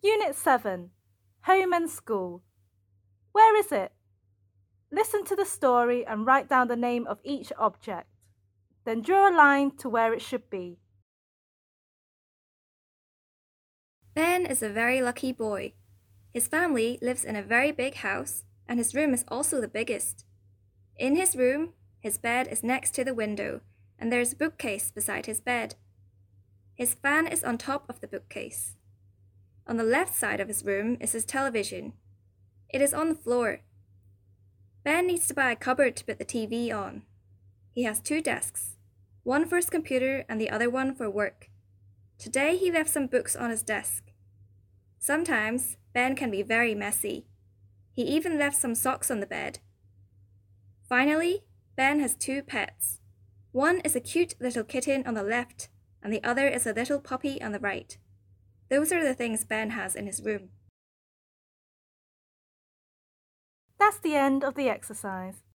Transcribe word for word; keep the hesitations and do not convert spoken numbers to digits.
Unit seven, Home and School. Where is it? Listen to the story and write down the name of each object. Then draw a line to where it should be. Ben is a very lucky boy. His family lives in a very big house, and his room is also the biggest. In his room, his bed is next to the window, and there is a bookcase beside his bed. His fan is on top of the bookcase. On the left side of his room is his television. It is on the floor. Ben needs to buy a cupboard to put the T V on. He has two desks, one for his computer and the other one for work. Today he left some books on his desk. Sometimes Ben can be very messy. He even left some socks on the bed. Finally, Ben has two pets. One is a cute little kitten on the left, and the other is a little puppy on the right. Those are the things Ben has in his room. That's the end of the exercise.